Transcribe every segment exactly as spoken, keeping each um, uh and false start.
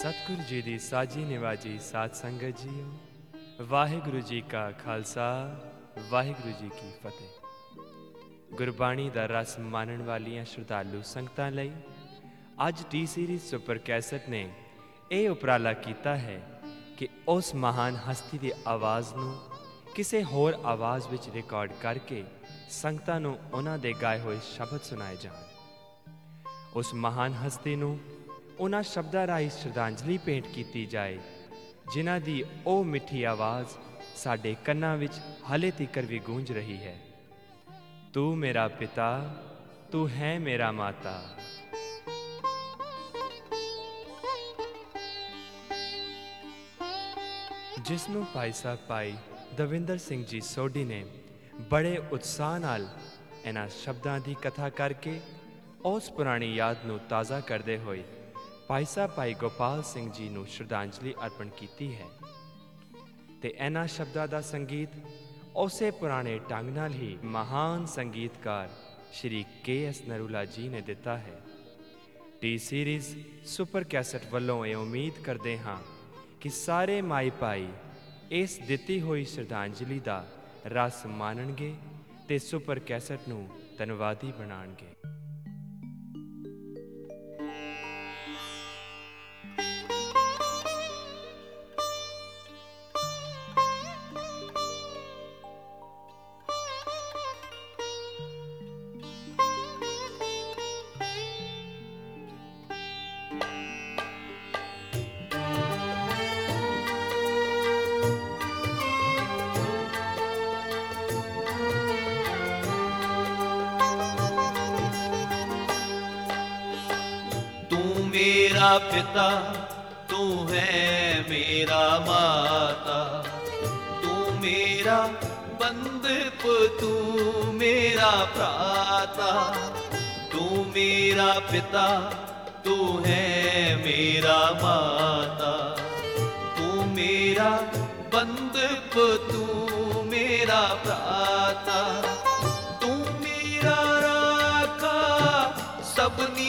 सतगुरु जी दी साजी निवाजी साध संगत जीओ वाहिगुरु जी का खालसा वाहिगुरु जी की फतेह। गुरबाणी दा रस मानण वालियां श्रद्धालु संगतां लई अज टी सीरीज सुपर कैसेट ने यह उपराला कीता है कि उस महान हस्ती दी आवाज़ नूं किसी होर आवाज़ विच रिकॉर्ड करके संगतां नूं उन्हां दे गाए होए शब्द सुनाए जाण। उस महान हस्ती नूं उन्हां शब्दां राही श्रद्धांजलि भेंट की जाए जिन्हां दी ओह मिठी आवाज़ साडे कन्नां विच हले तिकर भी गूंज रही है। तू मेरा पिता, तू है मेरा माता। जिसनों भाई साहब भाई दविंदर सिंह जी सोढी ने बड़े उत्साह नाल इन्हां शब्दां दी कथा करके उस पुरानी याद नूं ताज़ा करदे होए भाई साहब भाई गोपाल सिंह जी नूं श्रद्धांजलि अर्पण कीती है ते इन्हां शब्दां दा संगीत उसे पुराने ढंग नाल ही महान संगीतकार श्री के एस नरूला जी ने दिता है। टी सीरीज सुपर कैसेट वल्लों ये उम्मीद करते हाँ कि सारे माई भाई इस दिती हुई श्रद्धांजलि दा रस मानणगे ते सुपर कैसेट नूं धन्नवादी बनाणगे। मेरा पिता तू है मेरा माता, तू मेरा बंधप तू मेरा भ्राता। तू मेरा पिता तू है मेरा माता, तू मेरा बंधप तू मेरा भ्राता। तू मेरा राखा सबनी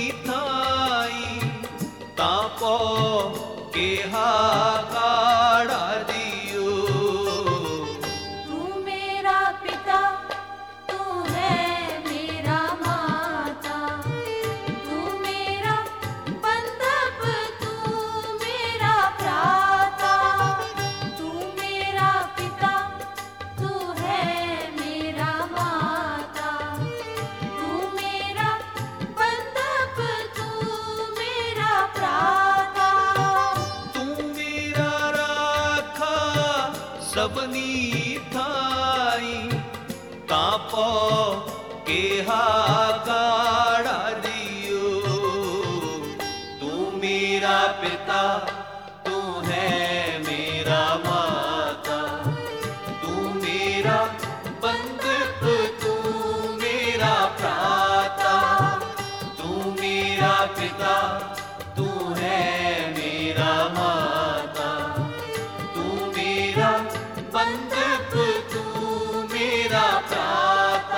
तापो के हाकाड़ा दियो। तू मेरा पिता तू है मेरा माता, तू मेरा बंधप तू मेरा भ्राता। तू मेरा पिता तू है मेरा माता, तू मेरा बंधप तू मेरा भ्राता। तू मेरा राखा सबनी थाई तापो के हाकाड़ा दियो। तू मेरा पिता तू है मेरा माता, तू मेरा बंधप तू मेरा भ्राता। तू मेरा पिता तू है मेरा माता, तू मेरा बंधप तू मेरा भ्राता।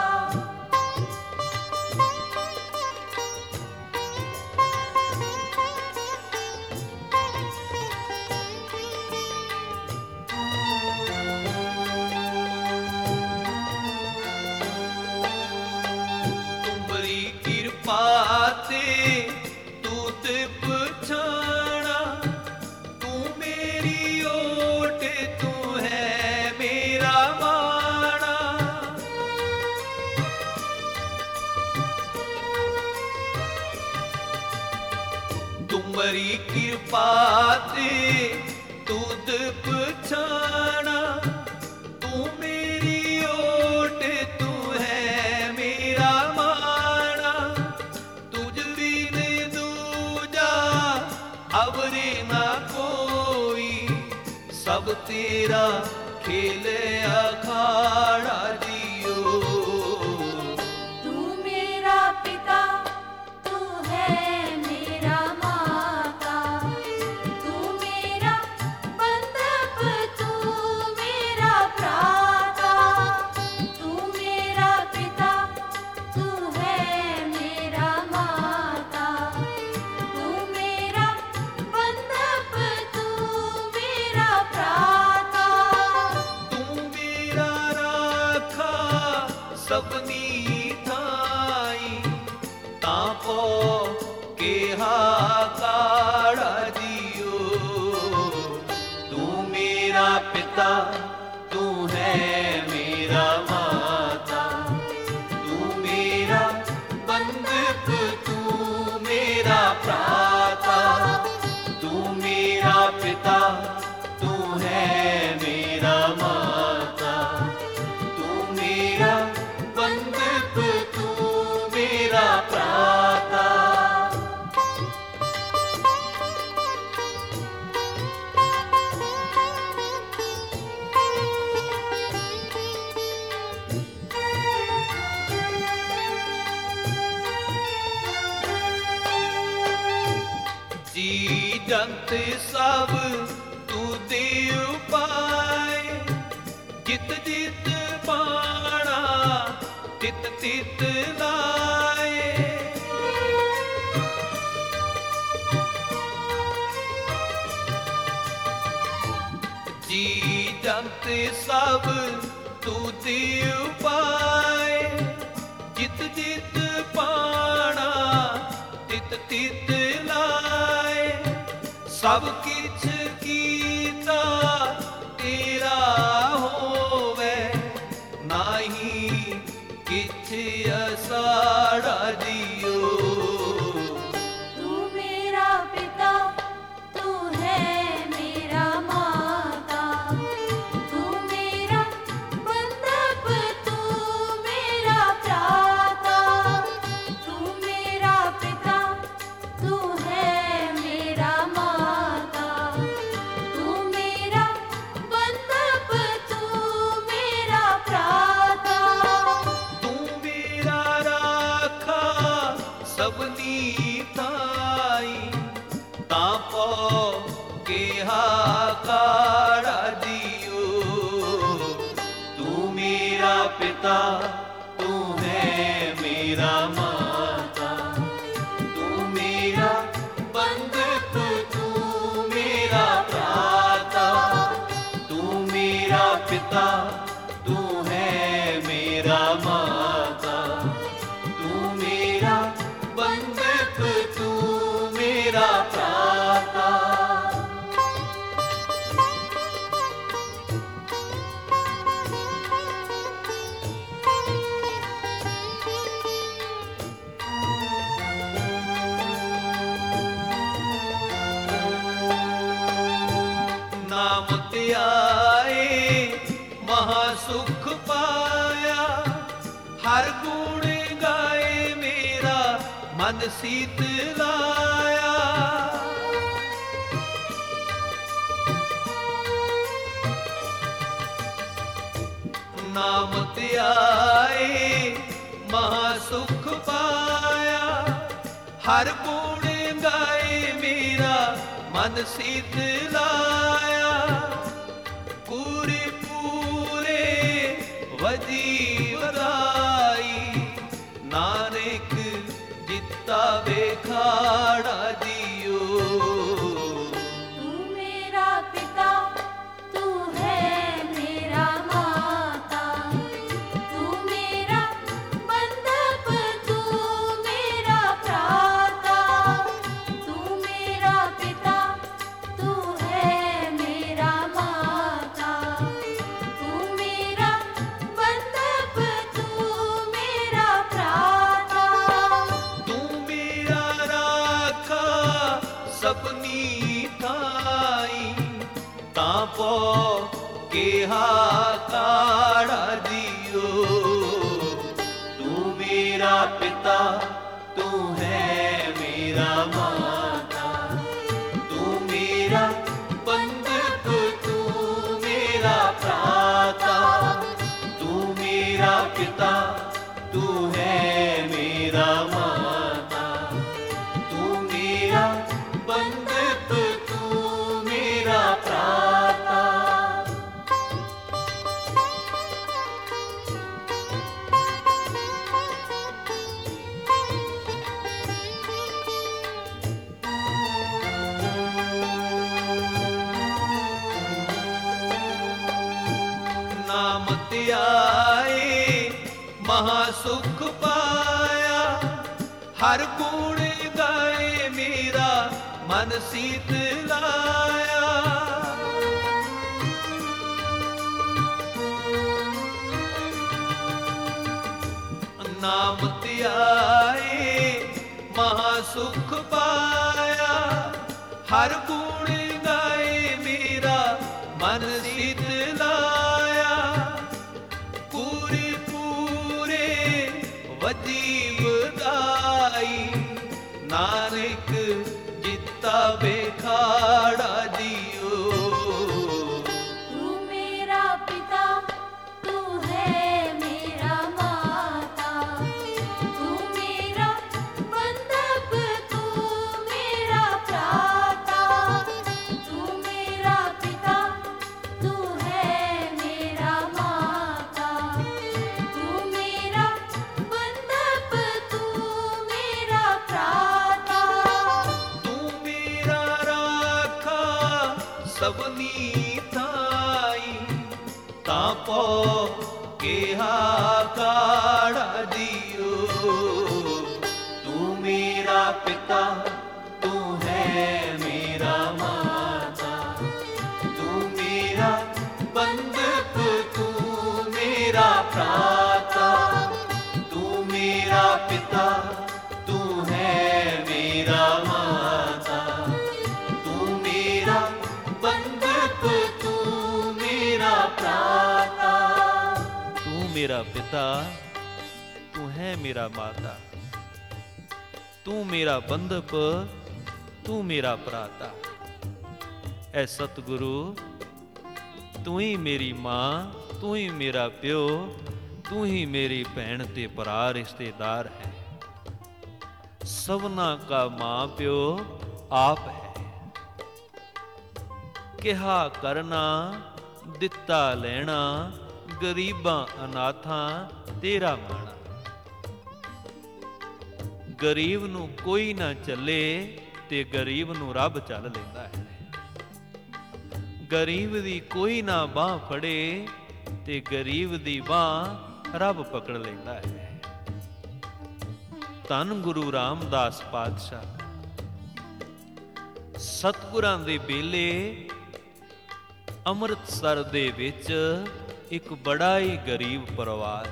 तुमरी कृपा ते तू ते पछाना, तू मेरी ओट तू है मेरा माना। तुमरी कृपा ते तू ते पछाना, तू मेरी ओट तू है मेरा माना। तुझ बिन दूजा अवरे ना कोई, सब तेरा खेल अखाड़ा दियो। तू मेरा पिता तू है मेरा माता, तू मेरा बंधप तू मेरा भ्राता। तू मेरा पिता तू है मेरा माता, तू मेरा जंत सब तू दे उपाय जित जित पाणा तित तित लाए जी जंत सब तू दे उपाय जित जित पाणा तित तित लाए सब किछ कीता तेरा होवे नाही किछ असाड़ा दियो तू मेरा पिता तू है मेरा माता तू मेरा बंधप तू मेरा भ्राता तू मेरा पिता तू है मेरा माता तू मेरा बंधप तू मेरा भ्राता तू मेरा राखा सबनी ताई तापो के हाकारा दियो तू मेरा पिता तू है मेरा माता तू मेरा बंधप तू मेरा भ्राता तू मेरा पिता तू है मेरा माता तू मेरा बंधप तू मेरा भ्राता नाम त्याए महासुख पाया हर गुण गाए मेरा मन सीत लाया नाम त्याए महासुख पाया हर गुण गाए मेरा मन सीत लाया पूरे पूरे वजी वदाई नानक जिता बेखाड़ा दियो तू मेरा पिता तू है मेरा माता तू मेरा बंधप तू मेरा भ्राता तू मेरा पिता तू है मेरा माता तू मेरा बंधप तू मेरा भ्राता तू मेरा राखा सबनी ताई तापो के हाकाड़ा दियो तू मेरा पिता तू है मेरा माता तू मेरा बंधप तू मेरा भ्राता तू मेरा पिता तू है मेरा माता तू मेरा बंधप तू मेरा भ्राता नाम त्याए महासुख पाया हर गुण गाए मेरा मन सीत लाया नाम त्याए महासुख पाया हर गुण गाए मेरा मन सीत लाया पूरे पूरे वजीब दाई नानक जिता बेखाड़ा दियो तू मेरा पिता तू है मेरा माता तू मेरा बंधप तू मेरा भ्राता ਸਭਨੀ ਥਾਈ, ਤਾਂ ਪੋ ਕਿਹਾ ਕਾੜਾ ਜੀਓ। ਤੂੰ ਮੇਰਾ ਪਿਤਾ, ਤੂੰ ਹੈ ਮੇਰਾ ਮਾਤਾ, ਤੂੰ ਮੇਰਾ ਬੰਧਕ, ਤੂੰ ਮੇਰਾ ਭਰਾਤਾ, ਤੂੰ ਮੇਰਾ ਪਿਤਾ, ਤੂੰ ਹੈ ਮੇਰਾ ਮਾਤਾ, ਤੂੰ ਮੇਰਾ ਬੰਧਕ, ਤੂੰ ਮੇਰਾ ਭਰਾਤਾ। ਤੂੰ ਮੇਰਾ ਪਿਤਾ, ਤੂੰ ਹੈ ਮੇਰਾ ਮਾਤਾ, ਤੂੰ ਮੇਰਾ ਬੰਧਪ, ਤੂੰ ਮੇਰਾ ਭਰਾਤਾ। ਐ ਸਤਿਗੁਰੂ, ਤੂੰ ਹੀ ਮੇਰੀ ਮਾਂ, ਤੂੰ ਹੀ ਮੇਰਾ ਪਿਓ, ਤੂੰ ਹੀ ਮੇਰੀ ਭੈਣ ਤੇ ਭਰਾ ਰਿਸ਼ਤੇਦਾਰ ਹੈ। ਸਭਨਾ ਕਾ ਮਾਂ ਪਿਓ ਆਪ ਹੈ। ਕਿਹਾ ਕਰਨਾ, ਦਿੱਤਾ ਲੈਣਾ, ਗਰੀਬਾਂ ਅਨਾਥਾਂ ਤੇਰਾ ਮਾਣਾ। ਗਰੀਬ ਨੂੰ ਕੋਈ ਨਾ ਚੱਲੇ ਤੇ ਗਰੀਬ ਨੂੰ ਰੱਬ ਚੱਲ ਲੈਂਦਾ ਹੈ। ਗਰੀਬ ਦੀ ਕੋਈ ਨਾ ਬਾਂਹ ਫੜੇ ਤੇ ਗਰੀਬ ਦੀ ਬਾਂਹ ਰੱਬ ਪਕੜ ਲੈਂਦਾ ਹੈ। ਧੰਨ ਗੁਰੂ ਰਾਮਦਾਸ ਪਾਤਸ਼ਾਹ, ਸਤਿਗੁਰਾਂ ਦੇ ਬੇਲੇ ਅੰਮ੍ਰਿਤਸਰ ਦੇ ਵਿੱਚ ਇੱਕ ਬੜਾ ਹੀ ਗਰੀਬ ਪਰਿਵਾਰ,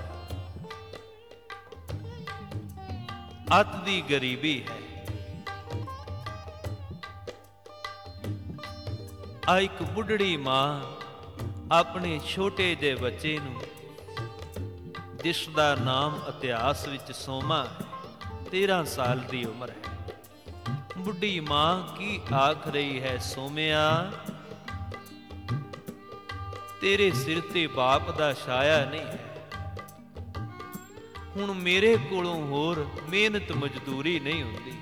ਅੱਤ ਦੀ ਗਰੀਬੀ ਹੈ। ਆ ਇੱਕ ਬੁੱਢੜੀ ਮਾਂ ਆਪਣੇ ਛੋਟੇ ਜਿਹੇ ਬੱਚੇ ਨੂੰ, ਜਿਸ ਦਾ ਨਾਮ ਇਤਿਹਾਸ ਵਿੱਚ ਸੋਮਾ ਹੈ, ਤੇਰਾਂ ਸਾਲ ਦੀ ਉਮਰ ਹੈ। ਬੁੱਢੀ ਮਾਂ ਕੀ ਆਖ ਰਹੀ ਹੈ, ਸੋਮਿਆ ਤੇਰੇ ਸਿਰ ਤੇ ਬਾਪ ਦਾ ਛਾਇਆ ਨਹੀਂ ਹੈ। ਹੁਣ ਮੇਰੇ ਕੋਲੋਂ ਹੋਰ ਮਿਹਨਤ ਮਜ਼ਦੂਰੀ ਨਹੀਂ ਹੁੰਦੀ।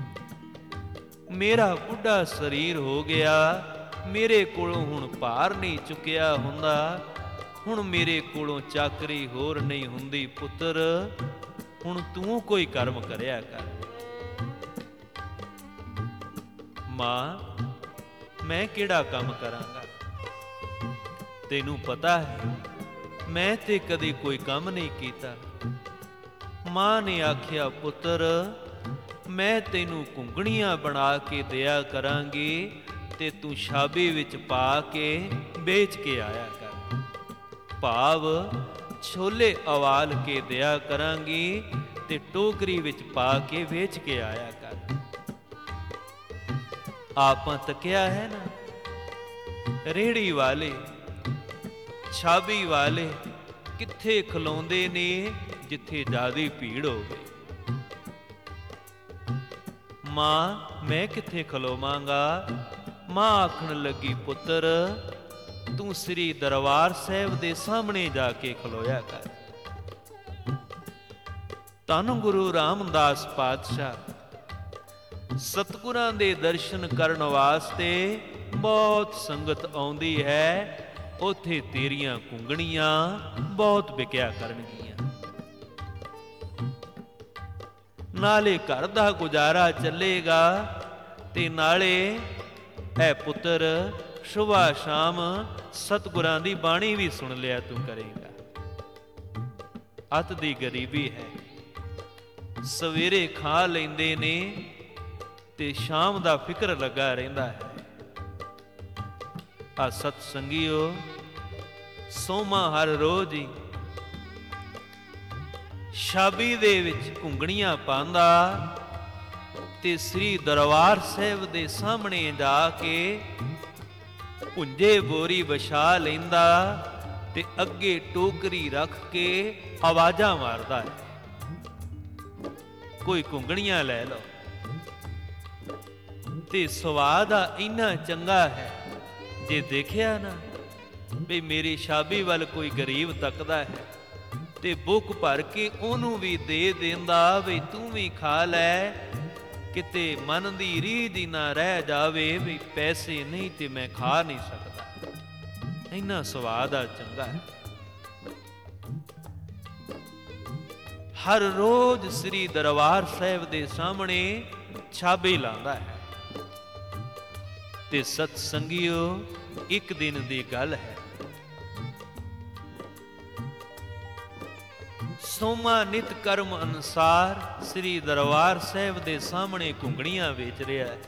ਮੇਰਾ ਬੁੱਢਾ ਸਰੀਰ ਹੋ ਗਿਆ, ਮੇਰੇ ਕੋਲੋਂ ਹੁਣ ਭਾਰ ਨਹੀਂ ਚੁੱਕਿਆ ਹੁੰਦਾ। ਹੁਣ ਮੇਰੇ ਕੋਲੋਂ ਚਾਕਰੀ ਹੋਰ ਨਹੀਂ ਹੁੰਦੀ। ਪੁੱਤਰ, ਹੁਣ ਤੂੰ ਕੋਈ ਕਰਮ ਕਰਿਆ ਕਰ। ਮਾਂ, ਮੈਂ ਕਿਹੜਾ ਕੰਮ ਕਰਾਂਗਾ? ਤੈਨੂੰ ਪਤਾ ਹੈ ਮੈਂ ਤੇ ਕਦੇ ਕੋਈ ਕੰਮ ਨਹੀਂ ਕੀਤਾ। ਮਾਂ ਨੇ ਆਖਿਆ, ਪੁੱਤਰ ਮੈਂ ਤੈਨੂੰ ਘੁੰਗਣੀਆਂ ਬਣਾ ਕੇ ਦਿਆ ਕਰਾਂਗੀ ਤੇ ਤੂੰ ਛਾਬੀ ਵਿੱਚ ਪਾ ਕੇ ਵੇਚ ਕੇ ਆਇਆ ਕਰ। ਭਾਵ ਛੋਲੇ ਉਵਾਲ ਕੇ ਦਿਆ ਕਰਾਂਗੀ ਤੇ ਟੋਕਰੀ ਵਿੱਚ ਪਾ ਕੇ ਵੇਚ ਕੇ ਆਇਆ ਕਰ। ਆਪਾਂ ਤੱਕਿਆ ਹੈ ਨਾ, ਰੇਹੜੀ ਵਾਲੇ, ਛਾਬੀ ਵਾਲੇ ਕਿੱਥੇ ਖਲੋਂਦੇ ਨੇ ਜਿੱਥੇ ਜ਼ਿਆਦੀ ਭੀੜ ਹੋਵੇ। ਮਾਂ, ਮੈਂ ਕਿੱਥੇ ਖਲੋਵਾਂਗਾ? ਮਾਂ ਆਖਣ ਲੱਗੀ, ਪੁੱਤਰ ਤੂੰ ਸ੍ਰੀ ਦਰਬਾਰ ਸਾਹਿਬ ਦੇ ਸਾਹਮਣੇ ਜਾ ਕੇ ਖਲੋਇਆ ਕਰ। ਧੰਨ ਗੁਰੂ ਰਾਮਦਾਸ ਪਾਤਸ਼ਾਹ, ਸਤਿਗੁਰਾਂ ਦੇ ਦਰਸ਼ਨ ਕਰਨ ਵਾਸਤੇ ਬਹੁਤ ਸੰਗਤ ਆਉਂਦੀ ਹੈ। ਉੱਥੇ ਤੇਰੀਆਂ ਘੁੰਗਣੀਆਂ ਬਹੁਤ ਵਿਕਿਆ ਕਰਨਗੀਆਂ। ਨਾਲੇ ਘਰ ਦਾ ਗੁਜ਼ਾਰਾ ਚੱਲੇਗਾ ਤੇ ਨਾਲੇ ਐ ਪੁੱਤਰ ਸੁਬਹ ਸ਼ਾਮ ਸਤਿਗੁਰਾਂ ਦੀ ਬਾਣੀ ਵੀ ਸੁਣ ਲਿਆ ਤੂੰ ਕਰੇਗਾ। ਅੱਤ ਦੀ ਗਰੀਬੀ ਹੈ, ਸਵੇਰੇ ਖਾ ਲੈਂਦੇ ਨੇ ਤੇ ਸ਼ਾਮ ਦਾ ਫਿਕਰ ਲੱਗਾ ਰਹਿੰਦਾ ਹੈ। ਆ ਸਤ ਸੰਗੀਓ, ਸੋਮਾ ਹਰ ਰੋਜ਼ ਹੀ ਛਾਬੀ ਦੇ ਵਿੱਚ ਘੁੰਗਣੀਆਂ ਪਾਉਂਦਾ ਤੇ ਸ੍ਰੀ ਦਰਬਾਰ ਸਾਹਿਬ ਦੇ ਸਾਹਮਣੇ ਜਾ ਕੇ ਪੁੰਜੇ ਬੋਰੀ ਵਿਛਾ ਲੈਂਦਾ ਤੇ ਅੱਗੇ ਟੋਕਰੀ ਰੱਖ ਕੇ ਆਵਾਜ਼ਾਂ ਮਾਰਦਾ ਹੈ, ਕੋਈ ਘੁੰਗਣੀਆਂ ਲੈ ਲਓ। ਤੇ ਸਵਾਦ ਆ ਇੰਨਾ ਚੰਗਾ ਹੈ, ਜੇ ਦੇਖਿਆ ਨਾ ਵੀ ਮੇਰੀ ਛਾਬੀ ਵੱਲ ਕੋਈ ਗਰੀਬ ਤੱਕਦਾ ਹੈ ਤੇ ਬੁੱਕ ਭਰ ਕੇ ਉਹਨੂੰ ਵੀ ਦੇ ਦਿੰਦਾ ਵੀ ਤੂੰ ਵੀ ਖਾ ਲੈ, ਕਿਤੇ ਮਨ ਦੀ ਰੀਝ ਦੀ ਨਾ ਰਹਿ ਜਾਵੇ ਵੀ ਪੈਸੇ ਨਹੀਂ ਤੇ ਮੈਂ ਖਾ ਨਹੀਂ ਸਕਦਾ। ਇੰਨਾ ਸਵਾਦ ਆ ਚੰਗਾ ਹੈ। ਹਰ ਰੋਜ਼ ਸ੍ਰੀ ਦਰਬਾਰ ਸਾਹਿਬ ਦੇ ਸਾਹਮਣੇ ਛਾਬੀ ਲਾਉਂਦਾ ਹੈ। ਤੇ ਸਤ ਸੰਗਿਓ ਇੱਕ ਦਿਨ ਦੀ ਗੱਲ ਹੈ। ਸੋਮਾ ਨਿਤ ਕਰਮ ਅਨੁਸਾਰ ਸ੍ਰੀ ਦਰਬਾਰ ਸਾਹਿਬ ਦੇ ਸਾਹਮਣੇ ਘੁੰਗਣੀਆਂ ਵੇਚ ਰਿਹਾ ਹੈ।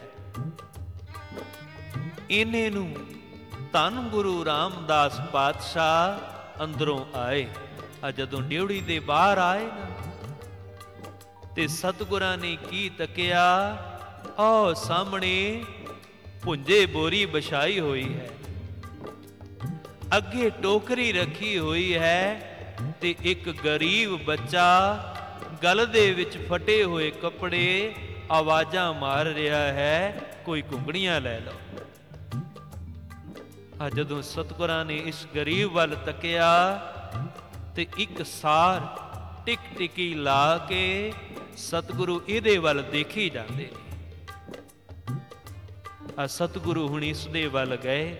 ਇਹਨੇ ਨੂੰ ਧੰਨ ਗੁਰੂ ਰਾਮਦਾਸ ਪਾਤਸ਼ਾਹ ਅੰਦਰੋਂ ਆਏ। ਆ ਜਦੋਂ ਡਿਉੜੀ ਦੇ ਬਾਹਰ ਆਏ ਨਾ ਤੇ ਸਤਿਗੁਰਾਂ ਨੇ ਕੀ ਤੱਕਿਆ, ਆਹ ਸਾਹਮਣੇ ਪੁੰਜੇ ਬੋਰੀ ਵਿਛਾਈ ਹੋਈ ਹੈ, ਅੱਗੇ ਟੋਕਰੀ ਰੱਖੀ ਹੋਈ ਹੈ ਤੇ ਇੱਕ ਗਰੀਬ ਬੱਚਾ ਗਲ ਦੇ ਵਿੱਚ ਫਟੇ ਹੋਏ ਕੱਪੜੇ ਆਵਾਜ਼ਾਂ ਮਾਰ ਰਿਹਾ ਹੈ, ਕੋਈ ਘੁੰਗਣੀਆਂ ਲੈ ਲਓ। ਆ ਜਦੋਂ ਸਤਿਗੁਰਾਂ ਨੇ ਇਸ ਗਰੀਬ ਵੱਲ ਤੱਕਿਆ ਤੇ ਇੱਕ ਸਾਰ ਟਿਕ ਟਿਕੀ ਲਾ ਕੇ ਸਤਿਗੁਰੂ ਇਹਦੇ ਵੱਲ ਦੇਖੀ ਜਾਂਦੇ ਨੇ। ਆ ਸਤਿਗੁਰੂ ਹੁਣ ਇਸ ਦੇ ਵੱਲ ਗਏ,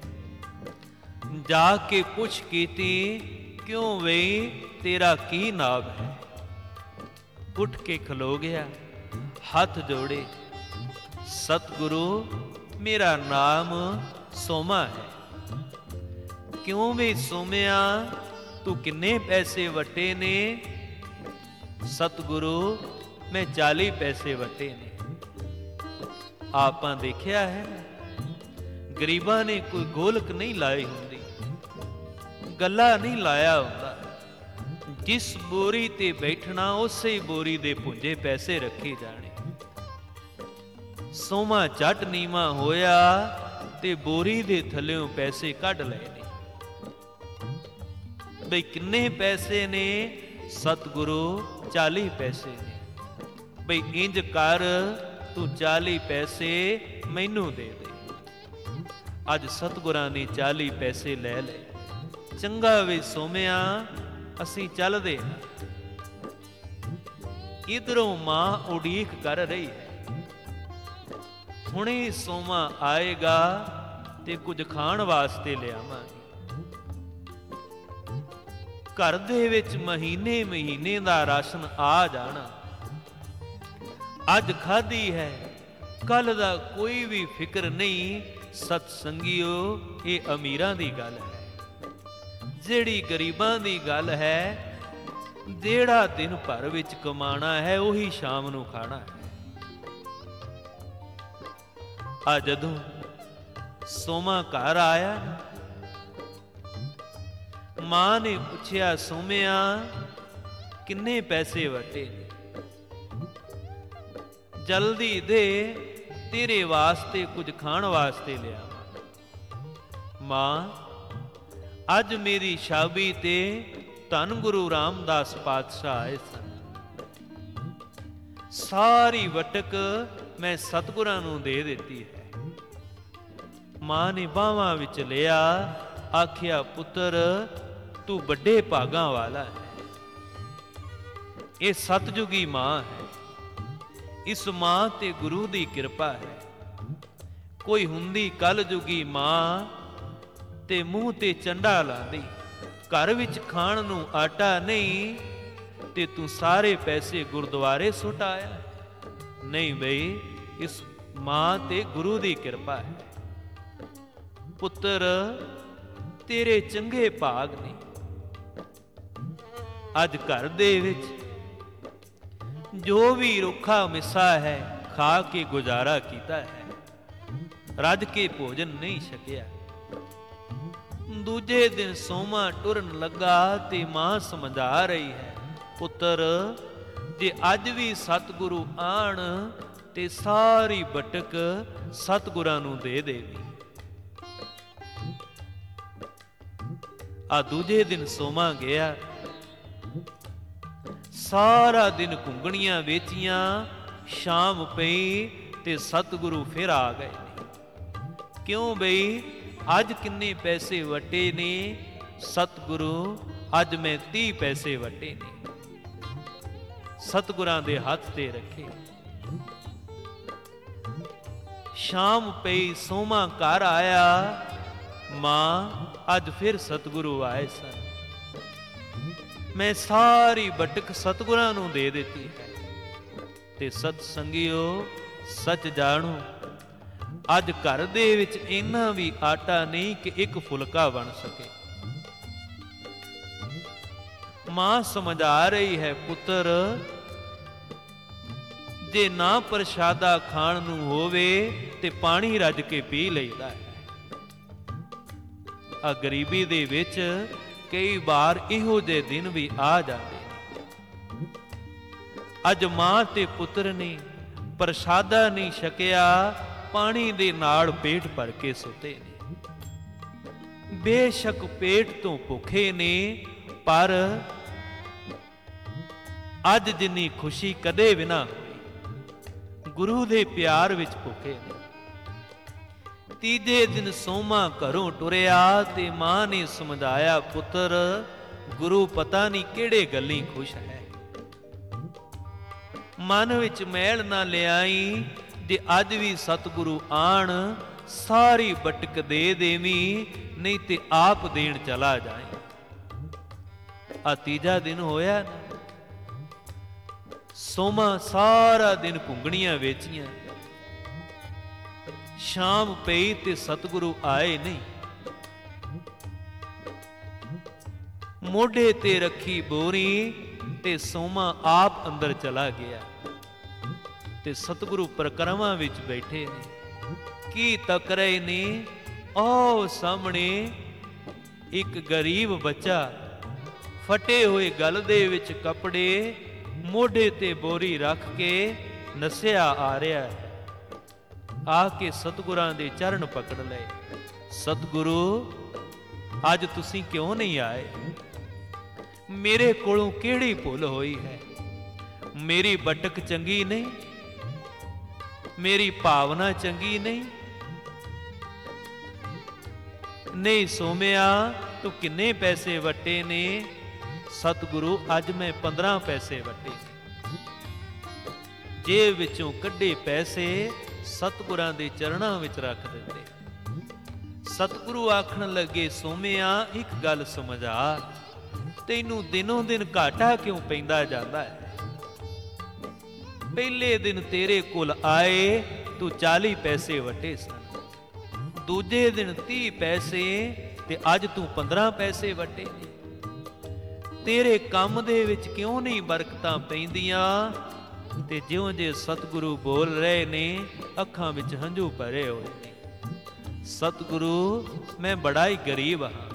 ਜਾ ਕੇ ਪੁੱਛ ਕੀਤੀ, ਕਿਉਂ ਵੇ ਤੇਰਾ ਕੀ ਨਾਮ ਹੈ? ਉੱਠ ਕੇ ਖਲੋ ਗਿਆ, ਹੱਥ ਜੋੜੇ, ਸਤਿਗੁਰੂ ਮੇਰਾ ਨਾਮ ਸੋਮਾ ਹੈ। ਕਿਉਂ ਵੇ ਸੋਮਿਆ ਤੂੰ ਕਿੰਨੇ ਪੈਸੇ ਵਟੇ ਨੇ? ਸਤਿਗੁਰੂ ਮੈਂ ਚਾਲੀ ਪੈਸੇ ਵਟੇ ਨੇ। ਆਪਾਂ ਦੇਖਿਆ ਹੈ ਗਰੀਬਾਂ ਨੇ ਕੋਈ ਗੋਲਕ ਨਹੀਂ ਲਾਈ ਹੁੰਦੀ, ਗੱਲਾ ਨਹੀਂ ਲਾਇਆ ਹੁੰਦਾ। ਜਿਸ ਬੋਰੀ ਤੇ ਬੈਠਣਾ ਉਸੇ ਬੋਰੀ ਦੇ ਪੁੰਜੇ ਪੈਸੇ ਰੱਖੇ ਜਾਣੇ। ਸੋਮਾ ਝੱਟ ਨੀਵਾਂ ਹੋਇਆ ਤੇ ਬੋਰੀ ਦੇ ਥੱਲਿਓਂ ਪੈਸੇ ਕੱਢ ਲਏ ਨੇ। ਬਈ ਕਿੰਨੇ ਪੈਸੇ ਨੇ? ਸਤਿਗੁਰੂ ਚਾਲੀ ਪੈਸੇ ਨੇ। ਬਈ ਇੰਜ ਕਰ, ਤੂੰ ਚਾਲੀ ਪੈਸੇ ਮੈਨੂੰ ਦੇ ਦੇ। ਅੱਜ ਸਤਿਗੁਰਾਂ ਨੇ ਚਾਲੀ ਪੈਸੇ ਲੈ ਲਏ। ਚੰਗਾ ਵੇ ਸੋਮਿਆ, ਅਸੀਂ ਚੱਲਦੇ ਹਾਂ। ਇਧਰੋਂ ਮਾਂ ਉਡੀਕ ਕਰ ਰਹੀ ਹੈ, ਹੁਣੇ ਸੋਮਾ ਆਏਗਾ ਤੇ ਕੁਝ ਖਾਣ ਵਾਸਤੇ ਲਿਆਵਾਂਗੇ। ਘਰ ਦੇ ਵਿੱਚ ਮਹੀਨੇ ਮਹੀਨੇ ਦਾ ਰਾਸ਼ਨ ਆ ਜਾਣਾ। ਅੱਜ ਖਾਧੀ ਹੈ, ਕੱਲ ਦਾ ਕੋਈ ਵੀ ਫਿਕਰ ਨਹੀਂ। ਸਤ ਸੰਗਿਓ ਇਹ ਅਮੀਰਾਂ ਦੀ ਗੱਲ ਹੈ। ਜਿਹੜੀ ਗਰੀਬਾਂ ਦੀ ਗੱਲ ਹੈ, ਜਿਹੜਾ ਦਿਨ ਭਰ ਵਿੱਚ ਕਮਾਣਾ ਹੈ ਉਹੀ ਸ਼ਾਮ ਨੂੰ ਖਾਣਾ ਹੈ। ਆ ਜਦੋਂ ਸੋਮਾ ਘਰ ਆਇਆ, ਮਾਂ ਨੇ ਪੁੱਛਿਆ, ਸੋਮਿਆ ਕਿੰਨੇ ਪੈਸੇ ਵਟੇ ਨੇ? ਜਲਦੀ ਦੇ, ਤੇਰੇ ਵਾਸਤੇ ਕੁਝ ਖਾਣ ਵਾਸਤੇ ਲਿਆਵਾਂ। ਮਾਂ ਅੱਜ ਮੇਰੀ ਸ਼ਾਬੀ ਤੇ ਧੰਨ ਗੁਰੂ ਰਾਮਦਾਸ ਪਾਤਸ਼ਾਹ ਆਏ ਸਨ। ਸਾਰੀ ਵਟਕ ਮੈਂ ਸਤਿਗੁਰਾਂ ਨੂੰ ਦੇ ਦਿੱਤੀ ਹੈ। ਮਾਂ ਨੇ ਬਾਹਾਂ ਵਿੱਚ ਲਿਆ, ਆਖਿਆ, ਪੁੱਤਰ ਤੂੰ ਵੱਡੇ ਭਾਗਾਂ ਵਾਲਾ ਹੈ। ਇਹ ਸਤਜੁਗੀ ਮਾਂ ਹੈ। ਇਸ ਮਾਂ ਤੇ ਗੁਰੂ ਦੀ ਕਿਰਪਾ ਹੈ। ਕੋਈ ਹੁੰਦੀ ਕਲਯੁਗੀ ਮਾਂ ਤੇ ਮੂੰਹ ਤੇ ਚੰਡਾ ਲਾਂਦੀ, ਘਰ ਵਿੱਚ ਖਾਣ ਨੂੰ ਆਟਾ ਨਹੀਂ ਤੇ ਤੂੰ ਸਾਰੇ ਪੈਸੇ ਗੁਰਦੁਆਰੇ ਸੁੱਟ ਆਇਆ। ਨਹੀਂ ਬਈ, ਇਸ ਮਾਂ ਤੇ ਗੁਰੂ ਦੀ ਕਿਰਪਾ ਹੈ। ਪੁੱਤਰ ਤੇਰੇ ਚੰਗੇ ਭਾਗ ਨੇ। ਅੱਜ ਘਰ ਦੇ ਵਿੱਚ ਜੋ ਵੀ ਰੁੱਖਾ ਮਿੱਸਾ ਹੈ ਖਾ ਕੇ ਗੁਜ਼ਾਰਾ ਕੀਤਾ ਹੈ, ਰੱਜ ਕੇ ਭੋਜਨ ਨਹੀਂ ਛਕਿਆ। ਦੂਜੇ ਦਿਨ ਸੋਮਾ ਟੁਰਨ ਲੱਗਾ ਤੇ ਮਾਂ ਸਮਝਾ ਰਹੀ ਹੈ, ਪੁੱਤਰ ਜੇ ਅੱਜ ਵੀ ਸਤਿਗੁਰੂ ਆਣ ਤੇ ਸਾਰੀ ਬਟਕ ਸਤਿਗੁਰਾਂ ਨੂੰ ਦੇ ਦੇਵੀ। ਆ ਦੂਜੇ ਦਿਨ ਸੋਮਾ ਗਿਆ, ਸਾਰਾ ਦਿਨ ਘੁੰਗਣੀਆਂ ਵੇਚੀਆਂ। ਸ਼ਾਮ ਪਈ ਤੇ ਸਤਿਗੁਰੂ ਫਿਰ ਆ ਗਏ ਨੇ। ਕਿਉਂ ਬਈ ਅੱਜ ਕਿੰਨੇ ਪੈਸੇ ਵਟੇ ਨੇ? ਸਤਿਗੁਰੂ ਅੱਜ ਮੈਂ ਤੀਹ ਪੈਸੇ ਵਟੇ ਨੇ। ਸਤਿਗੁਰਾਂ ਦੇ ਹੱਥ ਤੇ ਰੱਖੇ। ਸ਼ਾਮ ਪਈ, ਸੋਮਾ ਘਰ ਆਇਆ। ਮਾਂ ਅੱਜ ਫਿਰ ਸਤਿਗੁਰੂ ਆਏ ਸਨ। ਮੈਂ ਸਾਰੀ ਬਟਕ ਸਤਿਗੁਰਾਂ ਨੂੰ ਦੇ ਦਿੱਤੀ ਹੈ। ਤੇ ਸਤ ਸੰਗਿਓ ਸੱਚ ਜਾਣੋ, ਅੱਜ ਘਰ ਦੇ ਵਿੱਚ ਇੰਨਾ ਵੀ ਆਟਾ ਨਹੀਂ ਕਿ ਇੱਕ ਫੁਲਕਾ ਬਣ ਸਕੇ। ਮਾਂ ਸਮਝਾ ਰਹੀ ਹੈ, ਪੁੱਤਰ ਜੇ ਨਾ ਪ੍ਰਸ਼ਾਦਾ ਖਾਣ ਨੂੰ ਹੋਵੇ ਤੇ ਪਾਣੀ ਰੱਜ ਕੇ ਪੀ ਲਈਦਾ ਹੈ। ਆ ਗਰੀਬੀ ਦੇ ਵਿੱਚ ਕਈ ਵਾਰ ਇਹੋ ਜਿਹੇ ਦਿਨ ਵੀ ਆ ਜਾਂਦੇ ਨੇ। ਅੱਜ ਮਾਂ ਤੇ ਪੁੱਤਰ ਨੇ ਪ੍ਰਸ਼ਾਦਾ ਨਹੀਂ ਛਕਿਆ, ਪਾਣੀ ਦੇ ਨਾਲ ਪੇਟ ਭਰ ਕੇ ਸੁੱਤੇ ਨੇ। ਬੇਸ਼ੱਕ ਪੇਟ ਤੋਂ ਭੁੱਖੇ ਨੇ, ਪਰ ਅੱਜ ਜਿੰਨੀ ਖੁਸ਼ੀ ਕਦੇ ਵੀ ਨਾ ਹੋਈ। ਗੁਰੂ ਦੇ ਪਿਆਰ ਵਿੱਚ ਭੁੱਖੇ ਨੇ। ਤੀਜੇ ਦਿਨ ਸੋਮਾ ਘਰੋਂ ਟੁਰਿਆ ਤੇ ਮਾਂ ਨੇ ਸਮਝਾਇਆ, ਪੁੱਤਰ ਗੁਰੂ ਪਤਾ ਨਹੀਂ ਕਿਹੜੇ ਗੱਲੀ ਖੁਸ਼ ਹੈ। ਮਨ ਵਿੱਚ ਮੈਲ ਨਾ ਲਿਆਈ, ਜੇ ਅੱਜ ਵੀ ਸਤਿਗੁਰੂ ਆਣ ਸਾਰੀ ਬਟਕ ਦੇ ਦੇਵੀਂ, ਨਹੀਂ ਤੇ ਆਪ ਦੇਣ ਚਲਾ ਜਾਏ। ਆ ਤੀਜਾ ਦਿਨ ਹੋਇਆ ਨਾ। ਸੋਮਾ ਸਾਰਾ ਦਿਨ ਘੁੰਗਣੀਆਂ ਵੇਚੀਆਂ। ਸ਼ਾਮ ਪਈ ਤੇ ਸਤਿਗੁਰੂ ਆਏ ਨਹੀਂ। ਮੋਢੇ ਤੇ ਰੱਖੀ ਬੋਰੀ ਤੇ ਸੋਮਾ ਆਪ ਅੰਦਰ ਚਲਾ ਗਿਆ ਤੇ ਸਤਿਗੁਰੂ ਪ੍ਰਕਰਮਾਂ ਵਿੱਚ ਬੈਠੇ ਨੇ। ਕੀ ਤੱਕ ਰਹੇ ਨੇ? ਉਹ ਸਾਹਮਣੇ ਇੱਕ ਗਰੀਬ ਬੱਚਾ ਫਟੇ ਹੋਏ ਗਲ ਦੇ ਵਿੱਚ ਕੱਪੜੇ, ਮੋਢੇ ਤੇ ਬੋਰੀ ਰੱਖ ਕੇ ਨਸਿਆ ਆ ਰਿਹਾ ਹੈ। ਆ ਕੇ ਸਤਿਗੁਰਾਂ ਦੇ ਚਰਨ ਪਕੜ ਲਏ। ਸਤਿਗੁਰੂ ਅੱਜ ਤੁਸੀਂ ਕਿਉਂ ਨਹੀਂ ਆਏ? ਮੇਰੇ ਕੋਲੋਂ ਕਿਹੜੀ ਭੁੱਲ ਹੋਈ ਹੈ? ਮੇਰੀ ਬਟਕ ਚੰਗੀ ਨਹੀਂ? ਮੇਰੀ ਭਾਵਨਾ ਚੰਗੀ ਨਹੀਂ? ਨਹੀਂ ਸੋਮਿਆ, ਤੂੰ ਕਿੰਨੇ ਪੈਸੇ ਵਟੇ ਨੇ? ਸਤਿਗੁਰੂ ਅੱਜ ਮੈਂ ਪੰਦਰਾਂ ਪੈਸੇ ਵਟੇ। ਜੇਬ ਵਿੱਚੋਂ ਕੱਢੇ ਪੈਸੇ ਸਤਿਗੁਰਾਂ ਦੇ ਚਰਨਾਂ ਵਿੱਚ ਰੱਖ ਦਿੱਤੇ। ਸਤਿਗੁਰੂ ਆਖਣ ਲੱਗੇ, ਸੋਮਿਆ ਇੱਕ ਗੱਲ ਸਮਝਾ, ਤੈਨੂੰ ਦਿਨੋਂ ਦਿਨ ਘਾਟਾ ਕਿਉਂ ਪੈਂਦਾ ਜਾਂਦਾ ਹੈ? ਪਹਿਲੇ ਦਿਨ ਤੇਰੇ ਕੋਲ ਆਏ ਤੂੰ ਚਾਲੀ ਪੈਸੇ ਵਟੇ ਸਨ, ਦੂਜੇ ਦਿਨ ਤੀਹ ਪੈਸੇ ਤੇ ਅੱਜ ਤੂੰ ਪੰਦਰਾਂ ਪੈਸੇ ਵਟੇ ਨੇ। ਤੇਰੇ ਕੰਮ ਦੇ ਵਿੱਚ ਕਿਉਂ ਨਹੀਂ ਬਰਕਤਾਂ ਪੈਂਦੀਆਂ? ਤੇ ਜਿਉਂ ਜੇ ਸਤਿਗੁਰੂ ਬੋਲ ਰਹੇ ਨੇ, ਅੱਖਾਂ ਵਿੱਚ ਹੰਝੂ ਭਰੇ ਹੋਏ ਨੇ। ਸਤਿਗੁਰੂ ਮੈਂ ਬੜਾ ਹੀ ਗਰੀਬ ਹਾਂ,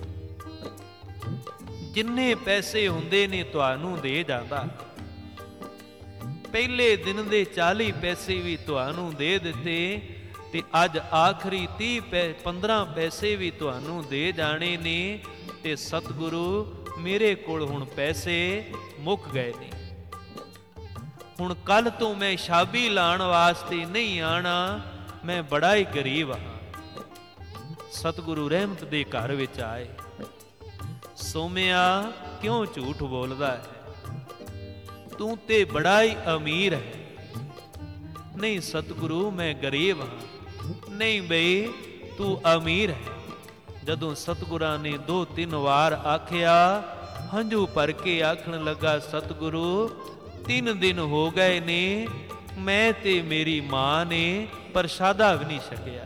ਜਿੰਨੇ ਪੈਸੇ ਹੁੰਦੇ ਨੇ ਤੁਹਾਨੂੰ ਦੇ ਜਾਂਦਾ। ਪਹਿਲੇ ਦਿਨ ਦੇ ਚਾਲੀ ਪੈਸੇ ਵੀ ਤੁਹਾਨੂੰ ਦੇ ਦਿੱਤੇ ਤੇ ਅੱਜ ਆਖਰੀ ਤੀਹ ਪੰਦਰਾਂ ਪੈਸੇ ਵੀ ਤੁਹਾਨੂੰ ਦੇ ਜਾਣੇ ਨੇ। ਤੇ ਸਤਿਗੁਰੂ ਮੇਰੇ ਕੋਲ ਹੁਣ ਪੈਸੇ ਮੁੱਕ ਗਏ ਨੇ। ਹੁਣ ਕੱਲ ਤੋਂ ਮੈਂ ਸ਼ਾਬੀ ਲਾਣ ਵਾਸਤੇ ਨਹੀਂ ਆਣਾ, ਮੈਂ ਬੜਾ ਹੀ ਗਰੀਬ ਹਾਂ। ਸਤਿਗੁਰੂ ਰਹਿਮਤ ਦੇ ਘਰ ਵਿੱਚ ਆਏ। ਸੋਮਿਆ ਕਿਉਂ ਝੂਠ ਬੋਲਦਾ ਹੈ? ਤੂੰ ਤੇ ਬੜਾ ਹੀ ਅਮੀਰ ਹੈ। ਨਹੀਂ ਸਤਿਗੁਰੂ ਮੈਂ ਗਰੀਬ ਹਾਂ। ਨਹੀਂ ਬਈ ਤੂੰ ਅਮੀਰ ਹੈ। ਜਦੋਂ ਸਤਿਗੁਰਾਂ ਨੇ ਦੋ ਤਿੰਨ ਵਾਰ ਆਖਿਆ, ਹੰਝੂ ਭਰ ਕੇ ਆਖਣ ਲੱਗਾ, ਸਤਿਗੁਰੂ ਤਿੰਨ ਦਿਨ ਹੋ ਗਏ ਨੇ, ਮੈਂ ਤੇ ਮੇਰੀ ਮਾਂ ਨੇ ਪ੍ਰਸ਼ਾਦਾ ਵੀ ਨਹੀਂ ਛਕਿਆ।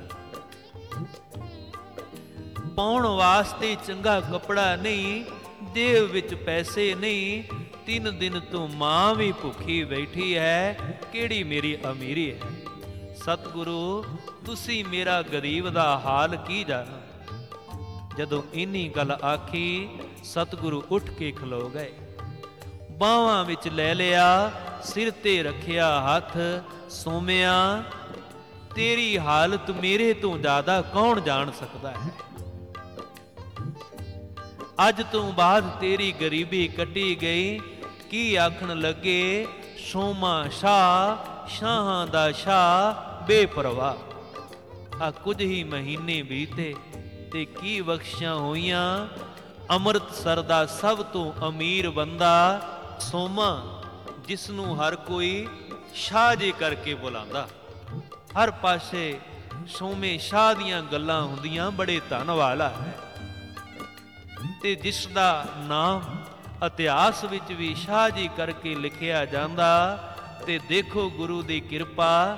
ਪਾਉਣ ਵਾਸਤੇ ਚੰਗਾ ਕੱਪੜਾ ਨਹੀਂ, ਜੇਬ ਵਿੱਚ ਪੈਸੇ ਨਹੀਂ। ਤਿੰਨ ਦਿਨ ਤੋਂ ਮਾਂ ਵੀ ਭੁੱਖੀ ਬੈਠੀ ਹੈ, ਕਿਹੜੀ ਮੇਰੀ ਅਮੀਰੀ ਹੈ? ਸਤਿਗੁਰੂ ਤੁਸੀਂ ਮੇਰਾ ਗਰੀਬ ਦਾ ਹਾਲ ਕੀ ਜਾਣੋ? ਜਦੋਂ ਇੰਨੀ ਗੱਲ ਆਖੀ, ਸਤਿਗੁਰੂ ਉੱਠ ਕੇ ਖਲੋ ਗਏ। ਬਾਹਾਂ ਵਿੱਚ ਲੈ ਲਿਆ, ਸਿਰ ਤੇ ਰੱਖਿਆ ਹੱਥ। ਸੋਮਿਆ ਤੇਰੀ ਹਾਲਤ ਮੇਰੇ ਤੋਂ ਜ਼ਿਆਦਾ ਕੌਣ ਜਾਣ ਸਕਦਾ ਹੈ? ਅੱਜ ਤੋਂ ਬਾਅਦ ਤੇਰੀ ਗਰੀਬੀ ਕੱਟੀ ਗਈ। ਕੀ ਆਖਣ ਲੱਗੇ? ਸੋਮਾ ਸ਼ਾਹ, ਸ਼ਾਹਾਂ ਦਾ ਸ਼ਾਹ ਬੇਪਰਵਾਹ। ਆ ਕੁਝ ਹੀ ਮਹੀਨੇ ਬੀਤੇ ਤੇ ਕੀ ਬਖਸ਼ਾਂ ਹੋਈਆਂ। ਅੰਮ੍ਰਿਤਸਰ ਦਾ ਸਭ ਤੋਂ ਅਮੀਰ ਬੰਦਾ ਸੋਮਾ, ਜਿਸ ਨੂੰ ਹਰ ਕੋਈ ਸ਼ਾਹ ਜੀ ਕਰਕੇ ਬੁਲਾਉਂਦਾ। ਹਰ ਪਾਸੇ ਸੋਮੇ ਸ਼ਾਹ ਦੀਆਂ ਗੱਲਾਂ ਹੁੰਦੀਆਂ, ਬੜੇ ਧਨ ਵਾਲਾ ਹੈ। ਤੇ ਜਿਸ ਦਾ ਨਾਮ ਇਤਿਹਾਸ ਵਿੱਚ ਵੀ ਸ਼ਾਹ ਜੀ ਕਰਕੇ ਲਿਖਿਆ ਜਾਂਦਾ। ਤੇ ਦੇਖੋ ਗੁਰੂ ਦੀ ਕਿਰਪਾ,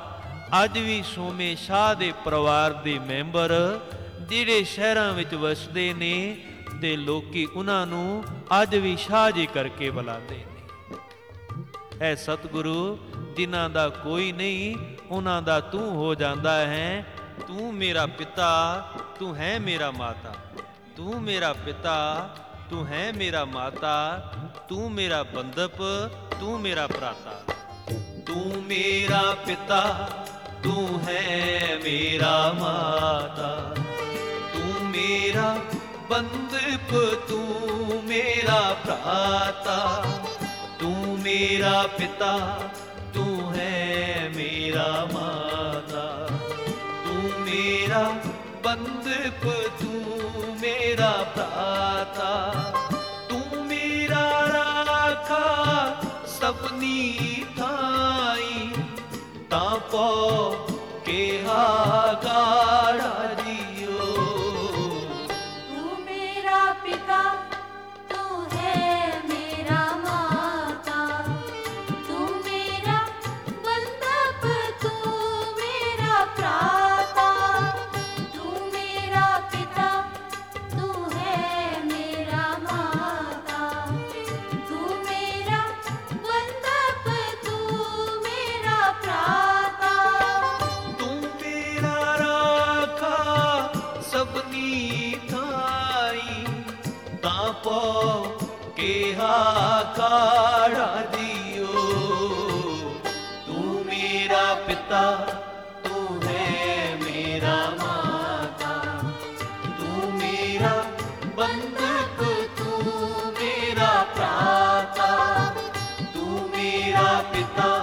ਅੱਜ ਵੀ ਸੋਮੇ ਸ਼ਾਹ ਦੇ ਪਰਿਵਾਰ ਦੇ ਮੈਂਬਰ ਜਿਹੜੇ ਸ਼ਹਿਰਾਂ ਵਿੱਚ ਵਸਦੇ ਨੇ ਤੇ ਲੋਕੀ ਉਹਨਾਂ ਨੂੰ ਅੱਜ ਵੀ ਸ਼ਾਹ ਜੀ ਕਰਕੇ ਬੁਲਾਉਂਦੇ ਨੇ। ਐ ਸਤਿਗੁਰੂ, ਜਿਨ੍ਹਾਂ ਦਾ ਕੋਈ ਨਹੀਂ ਉਹਨਾਂ ਦਾ ਤੂੰ ਹੋ ਜਾਂਦਾ ਹੈ। ਤੂੰ ਮੇਰਾ ਪਿਤਾ, ਤੂੰ ਹੈ ਮੇਰਾ ਮਾਤਾ। ਤੂੰ ਮੇਰਾ ਪਿਤਾ, ਤੂੰ ਹੈ ਮੇਰਾ ਮਾਤਾ। ਤੂੰ ਮੇਰਾ ਬੰਧਪ, ਤੂੰ ਮੇਰਾ ਭਰਾਤਾ। ਤੂੰ ਮੇਰਾ ਪਿਤਾ, ਤੂੰ ਹੈ ਮੇਰਾ ਮਾਤਾ। ਤੂੰ ਮੇਰਾ ਬੰਧਪ, ਤੂੰ ਮੇਰਾ ਭਰਾਤਾ। ਤੂੰ ਮੇਰਾ ਪਿਤਾ, ਤੂੰ ਹੈ ਮੇਰਾ ਮਾਤਾ। ਤੂੰ ਮੇਰਾ ਬੰਧਪ, ਤੂੰ ਮੇਰਾ ਭਰਾਤਾ। ਤੂੰ ਮੇਰਾ ਰਾਖਾ ਸਭਨੀ ਥਾਈ। ਤਾਂ ਪੋ ਕਿਹਾ ਗਾੜਾ ਜੀਓ। तू मेरा पिता, तू है मेरा माता। तू मेरा बंधप, तू मेरा भ्राता। तू मेरा पिता, तू है मेरा माता। तू मेरा बंधप, तू मेरा भ्राता। तू मेरा राखा सबनी थाई। तां पो किहा काढ़ा दियो। तू मेरा पिता, तू है मेरा माता। तू मेरा बंधक, तू मेरा भ्राता। तू मेरा पिता,